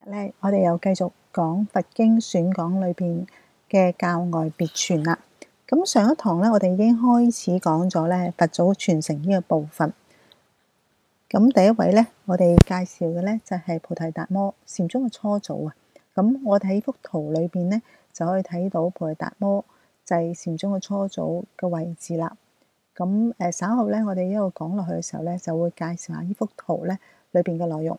咧，我哋又繼續講佛經選講裏邊嘅教外別傳啦。咁上一堂咧，我哋已經開始講咗咧佛祖傳承呢個部分。咁第一位咧，我哋介紹嘅咧就係菩提達摩禪宗嘅初祖啊。咁我哋喺幅圖裏邊咧就可以睇到菩提達摩就係禪宗嘅初祖嘅位置啦。咁稍後咧，我哋一路講落去嘅時候咧，就會介紹下呢幅圖咧裏邊嘅內容。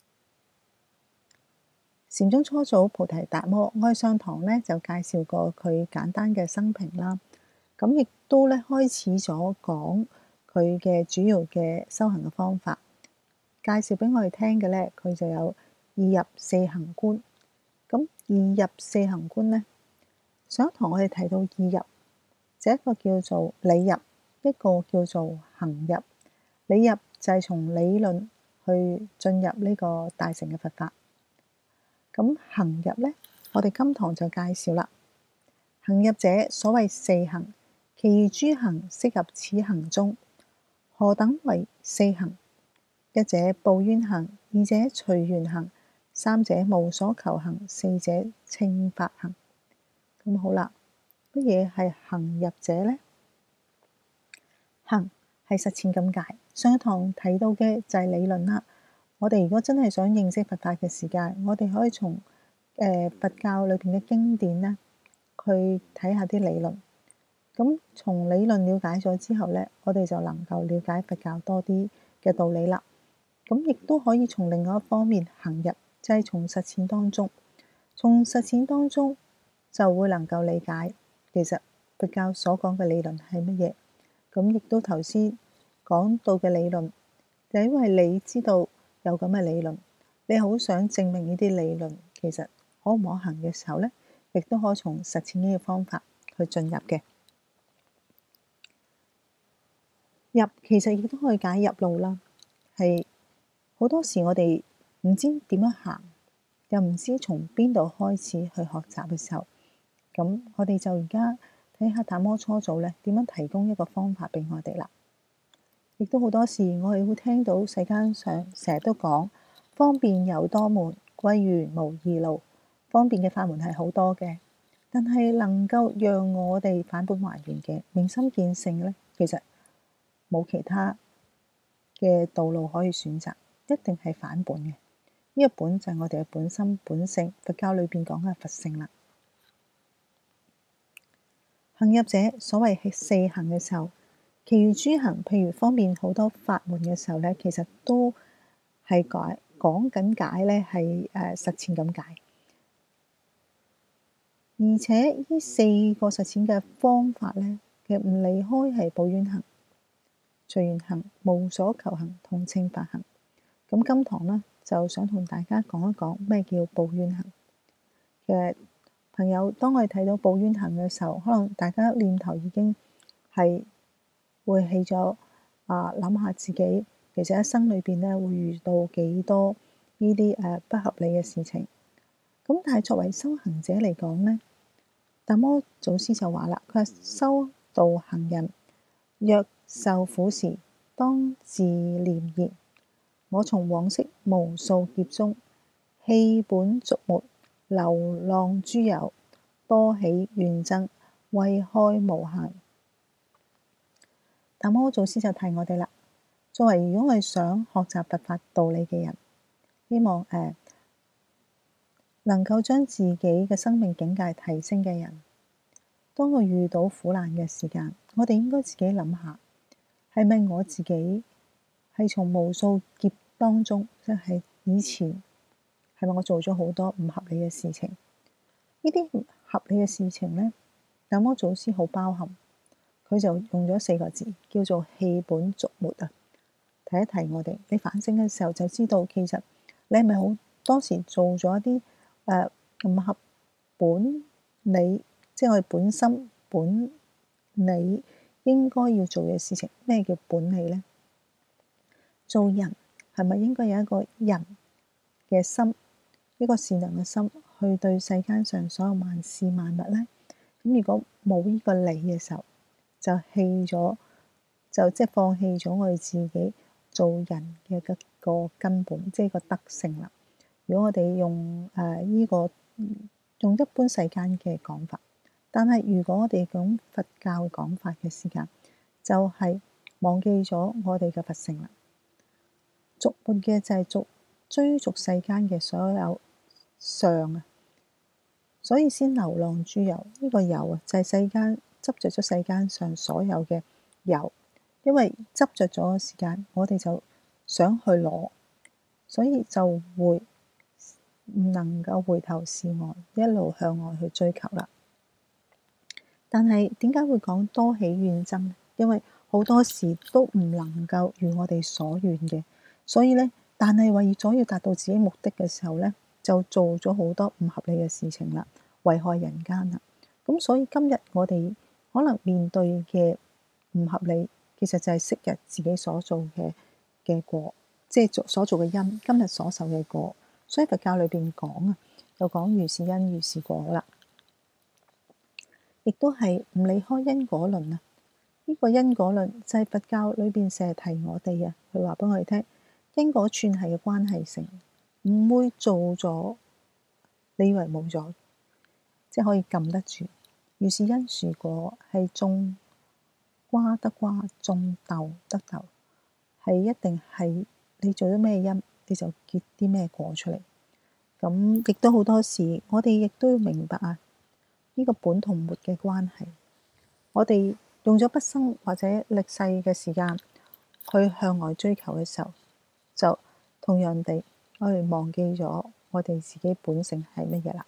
禪宗初祖菩提達摩，我哋上堂咧就介紹過佢簡單嘅生平啦。咁亦都咧開始咗講佢嘅主要嘅修行嘅方法。介紹俾我哋聽嘅咧，佢就有二入四行觀。咁二入四行觀咧，上一堂我哋提到二入，就一個叫做理入，一個叫做行入。理入就係從理論去進入呢個大乘嘅佛法。咁行入咧，我哋今堂就介紹啦。行入者，所謂四行，其餘諸行適合此行中。何等為四行？一者報冤行，二者隨緣行，三者無所求行，四者稱法行。咁好啦，乜嘢係行入者呢？行係實踐咁解。上一堂提到嘅就係理論啦。我哋如果真係想認識佛法嘅時間，我哋可以從佛教裏邊嘅經典咧，去睇下啲理論。咁從理論了解咗之後咧，我哋就能夠了解佛教多啲嘅道理啦。咁亦都可以從另外一方面行入，就係從實踐當中，從實踐當中就會能夠理解其實佛教所講嘅理論係乜嘢。咁亦都頭先講到嘅理論，就因為你知道有咁嘅理論，你好想證明呢啲理論其實可唔可行嘅時候咧，亦都可以從實踐呢個方法去進入嘅。入其實亦都可以解入路啦，係好多時我哋唔知點樣行，又唔知從邊度開始去學習嘅時候，咁我哋就而家睇下達摩初祖咧點樣提供一個方法俾我哋啦。亦都好多時我哋會聽到世間上成日都講方便有多門，歸元無二路。方便嘅法門係好多嘅，但係能夠讓我哋返本還原嘅明心見性咧，其實冇其他嘅道路可以選擇，一定係返本嘅。呢個本就係我哋嘅本心本性，佛教裏邊講嘅佛性啦。行入者，所謂係四行嘅時候，其餘諸行，譬如方便好多法門嘅時候咧，其實都係講緊解咧，係實踐咁解。而且呢四個實踐嘅方法咧，其實唔離開係報冤行、隨緣行、無所求行同稱法行。咁今堂咧就想同大家講一講咩叫報冤行。其實朋友，當我哋睇到報冤行嘅時候，可能大家念頭已經係會起咗諗下自己其實一生裏邊咧會遇到幾多呢啲不合理嘅事情。咁但係作為修行者嚟講咧，達摩祖師就話啦，佢話修道行人若受苦時，當自念言：我從往昔無數劫中棄本逐末，流浪諸有，多起怨憎，危害無限。達摩祖師就提我哋啦，作為如果我哋想學習佛法道理嘅人，希望能夠將自己嘅生命境界提升嘅人，當我遇到苦難嘅時間，我哋應該自己諗下，係咪我自己係從無數劫當中，即係以前係咪我做咗好多唔合理嘅事情？呢啲唔合理嘅事情咧，達摩祖師好包含，佢就用咗四個字，叫做棄本逐末啊。提一提我哋，你反省嘅時候就知道，其實你係咪好多時做咗一啲唔合本理，即係我哋本心本理應該要做嘅事情。咩叫本理咧？做人係咪應該有一個人嘅心，一個善良嘅心，去對世間上所有萬事萬物咧？咁如果冇呢個理嘅時候，就棄咗，就即係放棄咗我哋自己做人嘅一個根本，即係個德性啦。 如果我哋用用一般世間嘅講法，但係如果我哋講佛教講法嘅時間，就係忘記咗我哋嘅佛性啦。逐末嘅就係追逐世間嘅所有相啊，所以先流浪諸有。呢個有啊，就係世間執着咗世間上所有嘅有，因為執着咗嘅時間，我哋就想去攞，所以就會唔能夠回頭是岸，一路向外去追求啦。但係點解會講多起怨憎呢？因為好多時都唔能夠如我哋所願嘅，所以呢，但係為咗要達到自己目的嘅時候呢，就做咗好多唔合理嘅事情啦，危害人間啦。咁所以今日我哋可能面對嘅唔合理，其實就係昔日自己所做嘅果，即係所做嘅因，今日所受嘅果。所以佛教裏邊講啊，就講如是因如是果啦。亦都係唔離開因果論啊！呢個因果論就係佛教裏邊成日提我哋啊，佢話俾我哋聽，因果串係嘅關係性，唔會做咗你以為冇咗，即係可以撳得住。如是因如果係種瓜得瓜，種豆得豆，係一定係你做咗咩因，你就結啲咩果出嚟。咁亦都好多時，我哋亦都要明白啊！呢個本同末嘅關係，我哋用咗畢生或者歷世嘅時間去向外追求嘅時候，就同樣地，我哋忘記咗我哋自己本性係乜嘢啦。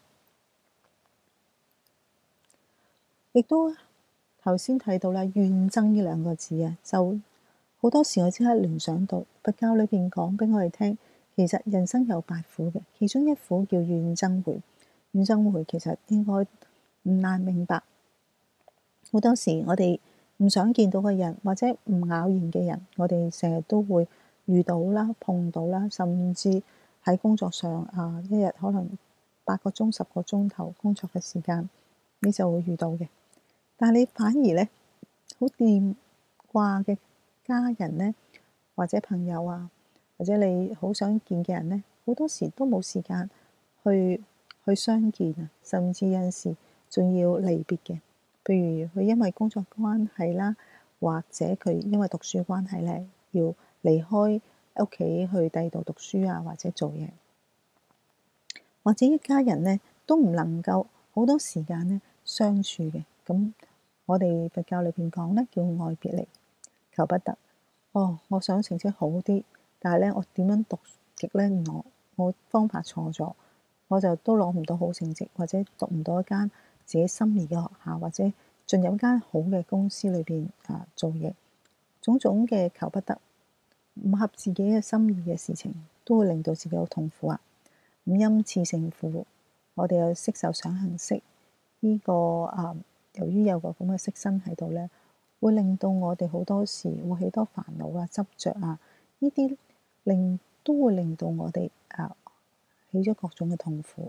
亦都頭先睇到啦，怨憎呢兩個字啊，就好多時我即刻聯想到佛教裏邊講俾我哋聽，其實人生有8苦嘅，其中一苦叫怨憎會。怨憎會其實應該唔難明白，好多時我哋唔想見到嘅人，或者唔咬言嘅人，我哋成日都會遇到啦、碰到啦，甚至喺工作上啊，一日可能8個鐘、10個鐘頭工作嘅時間，你就會遇到嘅。但係你反而咧，好念掛嘅家人咧，或者朋友啊，或者你好想見嘅人咧，好多時都冇時間去相見啊，甚至有陣時仲要離別嘅。譬如佢因為工作關係啦，或者佢因為讀書關係咧，要離開屋企去第二度讀書啊，或者做嘢，或者一家人咧都唔能夠好多時間咧相處嘅。咁我哋佛教裏邊講咧叫愛別離，求不得。哦，我想成績好啲，但係咧我點樣讀極咧？我方法錯咗。我就都攞唔到好成績，或者讀唔到一間自己心儀嘅學校，或者進入一間好嘅公司裏邊做嘢，種種嘅求不得，唔合自己嘅心意嘅事情，都會令到自己好痛苦啊！五陰熾盛苦，我哋有色受想行識呢個由於有個咁嘅色身喺度咧，會令到我哋好多時會起多煩惱啊、執着啊，呢啲都會令到我哋起咗各種嘅痛苦，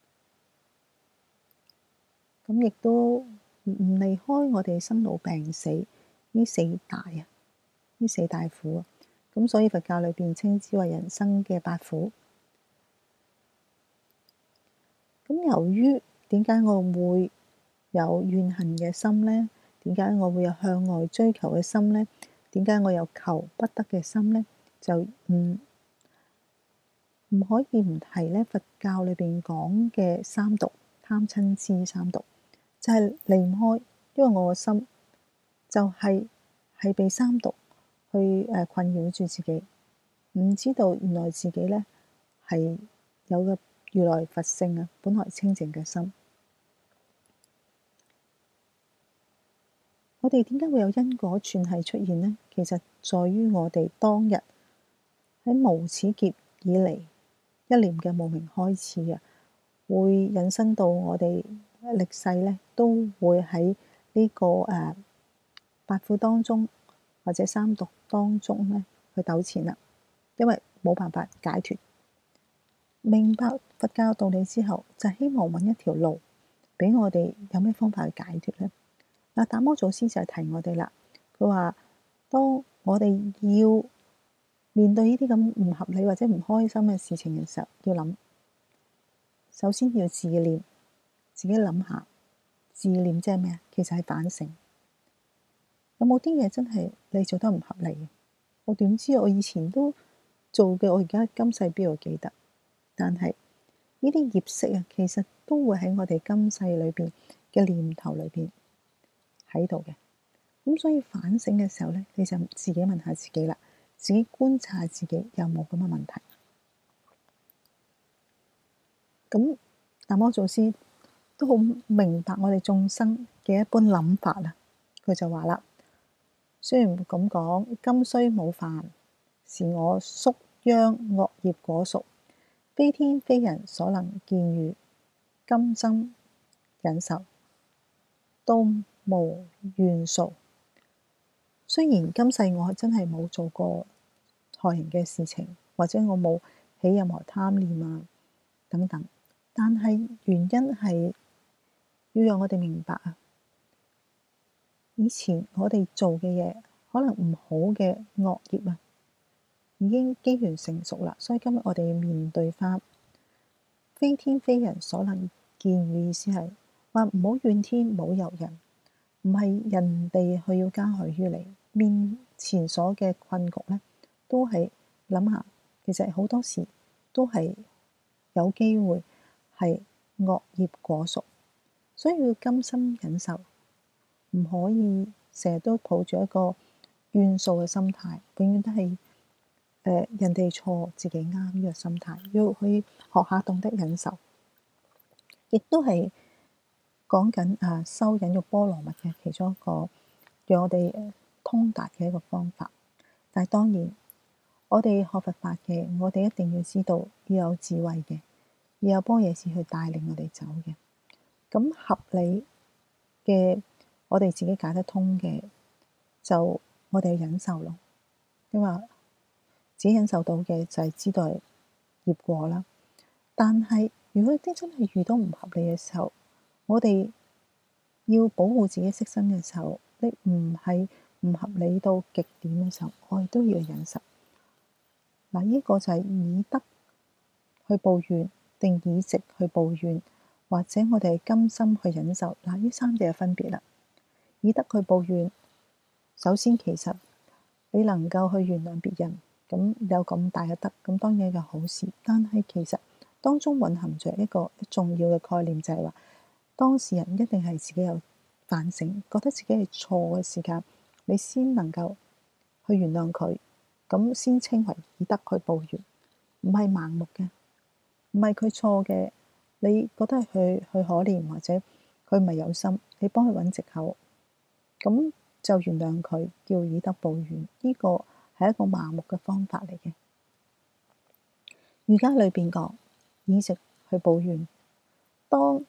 咁亦都唔離開我哋生老病死呢四大苦啊。咁所以佛教裏邊稱之為人生嘅8苦。咁由於點解我會有怨恨嘅心呢？點解我會有向外追求嘅心呢？點解我有求不得嘅心呢？就唔可以唔提咧，佛教裏邊講嘅三毒，貪嗔痴三毒，就係離唔開，因為我個心就係被三毒去困擾住自己，唔知道原來自己咧係有個如來佛性啊，本來清淨嘅心。我哋點解會有因果串係出現呢？其實在於我哋當日喺無始劫以嚟，一念嘅無明開始啊，會引申到我哋歷世咧，都會喺呢個8苦當中或者三毒當中咧去糾纏啦。因為冇辦法解脫，明白佛教道理之後，就希望揾一條路俾我哋有咩方法去解脫咧。嗱，達摩祖師就係提我哋啦。佢話：當我哋要面對呢啲咁唔合理或者唔開心嘅事情嘅時候，要諗首先要自念，自己諗下，自念即係咩啊？其實係反省，有冇啲嘢真係你做得唔合理？我點知我以前都做嘅，我而家今世邊度記得？但係呢啲業識啊，其實都會喺我哋今世裏邊嘅念頭裏邊喺度嘅。咁所以反省嘅時候咧，你就自己問下自己啦，自己觀察下自己有冇咁嘅問題。咁達摩祖師都好明白我哋眾生嘅一般諗法啦。佢就話啦：雖然咁講，今雖冇犯，是我宿殃惡業果屬，非天非人所能見喻，今生忍受，都無怨訴。雖然今世我真係冇做過害人嘅事情，或者我冇起任何貪念啊等等，但係原因係要讓我哋明白啊，以前我哋做嘅嘢可能唔好嘅惡業啊，已經機緣成熟啦，所以今日我哋要面對翻，非天非人所能見喻，意思係話唔好怨天，唔好尤人，唔係人哋去要加害於你。面前所嘅困局咧，都係諗下，其實好多時都係有機會係惡業果屬，所以要甘心忍受，唔可以成日都抱住一個怨訴嘅心態，永遠都係人哋錯自己啱呢個心態，要去學下懂得忍受，亦都係講緊修忍辱波羅蜜嘅其中一個，讓我哋通達嘅一個方法。但係當然，我哋學佛法嘅，我哋一定要知道要有智慧嘅，要有般若智去帶領我哋走嘅。咁合理嘅，我哋自己解得通嘅，就我哋去忍受咯。因為自己忍受到嘅就係知道係業果啦。但係如果啲真係遇到唔合理嘅時候，我哋要保護自己色身嘅時候，你唔係唔合理到極點嘅時候，我哋都要忍受。嗱，呢個就係以德去報怨，定以直去報怨，或者我哋係甘心去忍受。嗱，呢三者嘅分別啦。以德去報怨，首先其實你能夠去原諒別人，咁有咁大嘅德，咁當然係一個好事。但係其實當中蘊含着一個重要嘅概念，就係話當事人一定係自己有反省，覺得自己係錯嘅時間，你先能夠去原諒佢，咁先稱為以德去報怨，唔係盲目嘅，唔係佢錯嘅，你覺得係佢可憐或者佢唔係有心，你幫佢揾藉口，咁就原諒佢，叫以德報怨。呢個係一個盲目嘅方法嚟嘅。瑜伽裏邊講以直去報怨，當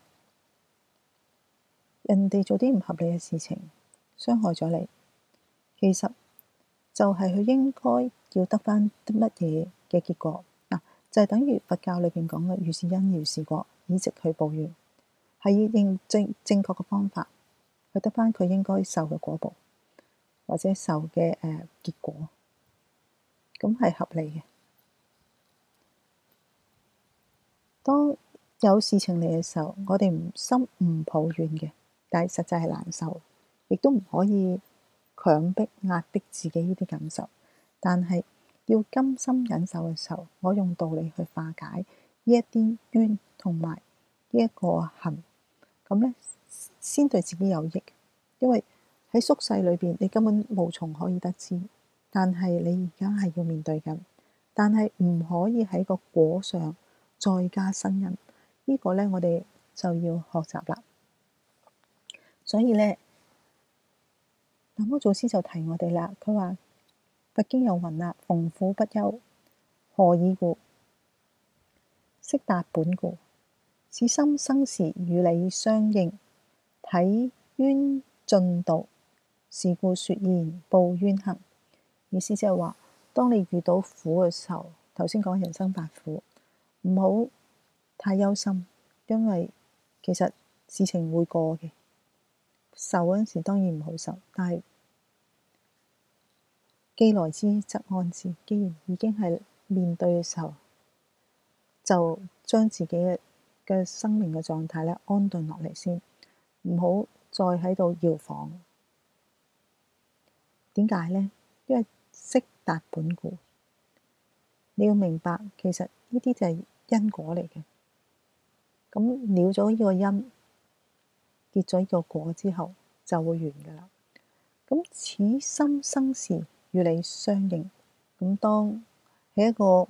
人哋做啲唔合理嘅事情，傷害咗你，其實就係佢應該要得返啲乜嘢嘅結果嗱，就係等於佛教裏邊講嘅如是因如是果，以直去報怨，係要認正確嘅方法去得返佢應該受嘅果報，或者受嘅結果，咁係合理嘅。當有事情嚟嘅時候，我哋心唔抱怨嘅，但係實際係難受，亦都唔可以強迫壓迫自己呢啲感受。但係要甘心忍受嘅時候，我用道理去化解呢一啲冤同埋呢一個恨，咁咧先對自己有益。因為喺宿世裏邊，你根本無從可以得知，但係你而家係要面對緊，但係唔可以喺個果上再加新因，呢個咧我哋就要學習啦。所以咧，達摩祖師就提我哋啦，佢話佛經有云啦：逢苦不憂，何以故？悉達本故。此心生時與理相應，體冤盡道，是故說言報冤行。意思即係話，當你遇到苦嘅時候，頭先講人生八苦，唔好太憂心，因為其實事情會過嘅。受嗰陣時當然唔好受，但係既來之則安之。既然已經係面對嘅時候，就將自己嘅嘅生命嘅狀態咧安頓落嚟先，唔好再喺度搖晃。點解呢？因為識達本固，你要明白，其實呢啲就係因果嚟嘅。咁了咗呢個因，結咗呢個果之後，就會完㗎喇。咁此心生時與你相應。咁當喺一個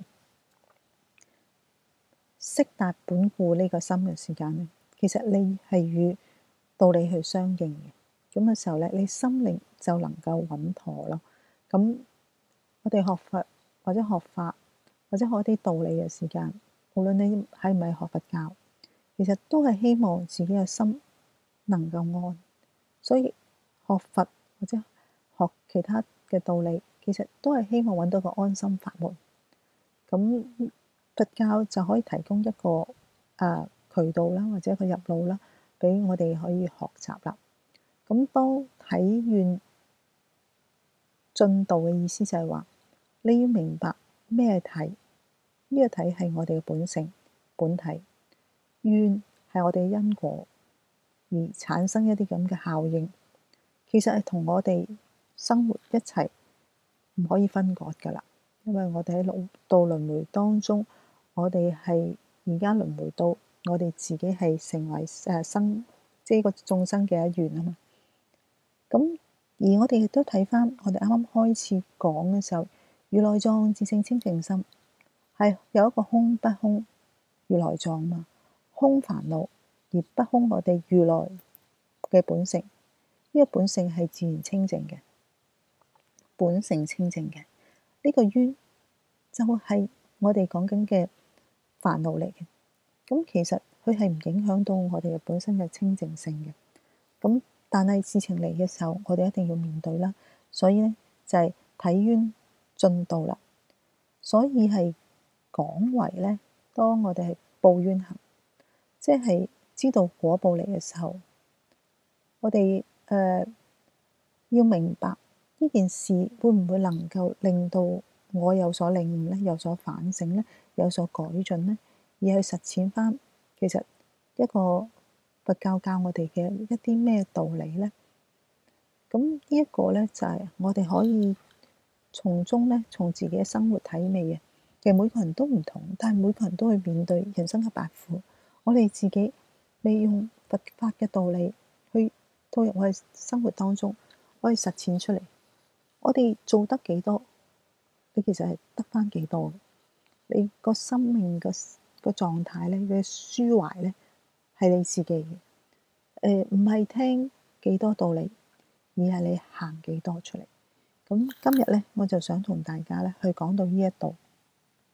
識達本固呢個心嘅時間咧，其實你係與道理去相應嘅。咁嘅時候咧，你心靈就能夠穩妥咯。咁我哋學佛或者學法或者學一啲道理嘅時間，無論你係唔係學佛教，其實都係希望自己嘅心能夠安。所以學佛或者學其他嘅道理，其實都係希望揾到個安心法門。咁佛教就可以提供一個渠道啦，或者一個入路啦，俾我哋可以學習啦。咁當體願進道嘅意思就係話，你要明白咩體？呢個體係我哋嘅本性本體，願係我哋嘅因果而產生一啲咁嘅效應，其實係同我哋生活一齊唔可以分割㗎喇。因為我哋喺六道輪迴當中，我哋係而家輪迴到我哋自己係成為生，即係個眾生嘅一員啊嘛。咁而我哋亦都睇返，我哋啱啱開始講嘅時候，如來藏自性清淨心係有一個空不空如來藏嘛，空煩惱而不空我哋如來嘅本性。呢個本性係自然清淨嘅，本性清淨嘅。呢個冤就係我哋講緊嘅煩惱嚟嘅。咁其實佢係唔影響到我哋嘅本身嘅清淨性嘅。咁但係事情嚟嘅時候，我哋一定要面對啦。所以咧就係體冤進道啦。所以係講為咧，當我哋係報冤行，即係知道果報嚟嘅時候，我哋要明白呢件事會唔會能夠令到我有所領悟咧，有所反省咧，有所改進咧，而去實踐返其實一個佛教教我哋嘅一啲咩道理咧。咁呢一個咧就係我哋可以從中咧，從自己嘅生活體味嘅。其實每個人都唔同，但係每個人都會面對人生嘅八苦。我哋自己利用佛法嘅道理去套入我哋生活當中，可以實踐出嚟。我哋做得幾多，你其實係得返幾多。你個生命個狀態咧，你嘅抒懷咧，係你自己嘅。唔係聽幾多道理，而係你行幾多出嚟。咁今日咧，我就想同大家咧去講到呢一度。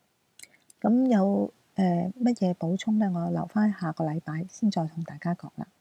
咁有乜嘢補充咧？我留返下個禮拜先再同大家講啦。